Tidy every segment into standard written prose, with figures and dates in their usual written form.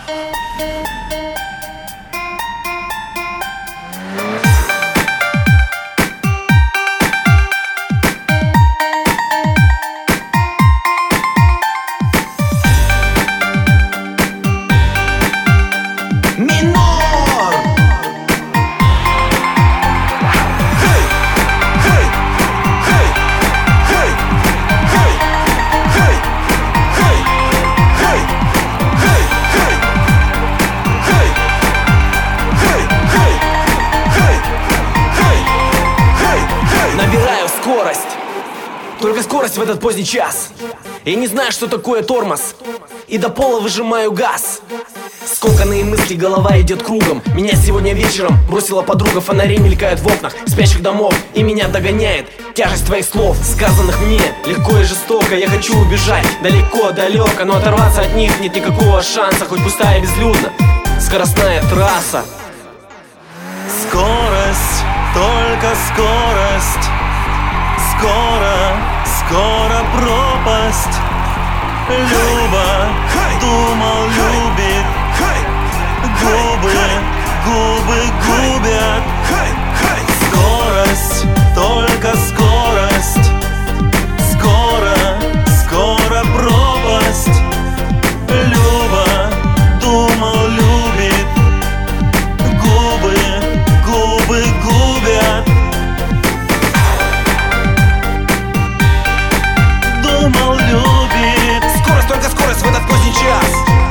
Только скорость в этот поздний час. Я не знаю, что такое тормоз, и до пола выжимаю газ. Скомканные мысли, голова идет кругом. Меня сегодня вечером бросила подруга. Фонари мелькают в окнах спящих домов, и меня догоняет тяжесть твоих слов, сказанных мне легко и жестоко. Я хочу убежать далеко, далеко, но оторваться от них нет никакого шанса. Хоть пустая и безлюдна скоростная трасса. Скорость, только скорость. Скоро, скоро пропасть. Люба, думал, любит. Губы губят. Скорость, только скорость. Скоро, скоро пропасть. Люба, думал, любит. Губы губят. Думал, любит. Скорость, только скорость в этот поздний час.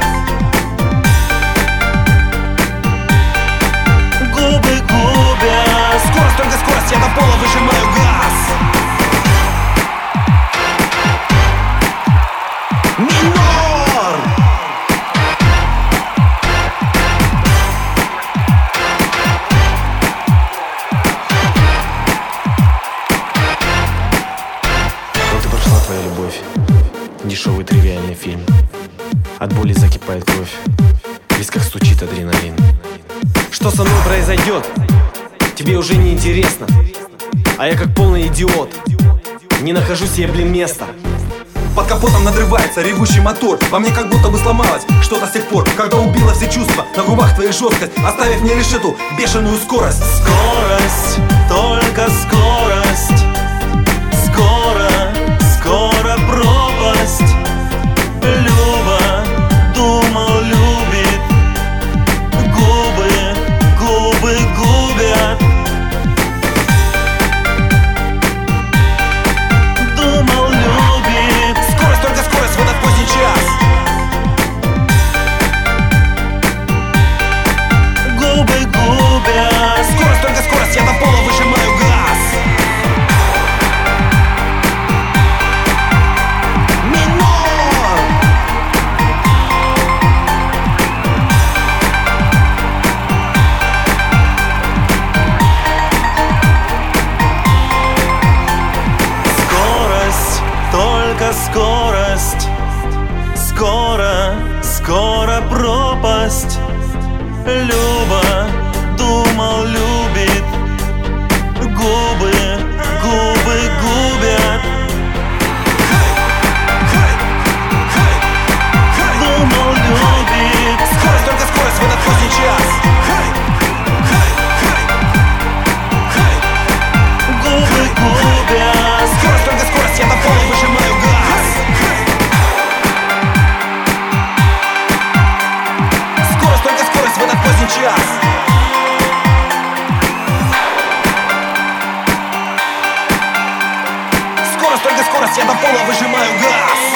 Губы губят. Скорость, только скорость, я до пола выжимаю газ. Минор! Вот и прошла твоя любовь. Дешевый тривиальный фильм. От боли закипает кровь, в висках стучит адреналин. Что со мной произойдет, тебе уже не интересно. А я как полный идиот не нахожу себе, блин, места. Под капотом надрывается ревущий мотор. Во мне как будто бы сломалось что-то с тех пор, когда убила все чувства. На губах твоя жесткость, оставив мне лишь эту бешеную скорость. Скорость, только скорость. Скоро, скоро пропасть. Люба, думал, любит. Губы губят. Думал, любит. Скорость, только скорость в этот поздний час. Губы губят. Скорость, только скорость, я до пола выжимаю газ. Минор! Скорость, только скорость. Скоро, скоро пропасть. Люба, думал, любит. Губы губят. Думал, любит. Скорость, только скорость в этот поздний час. Губы губят. Скорость, только скорость, я до пола выжимаю газ. Скорость, только скорость в этот поздний час. Скорость, только скорость, я до пола выжимаю газ.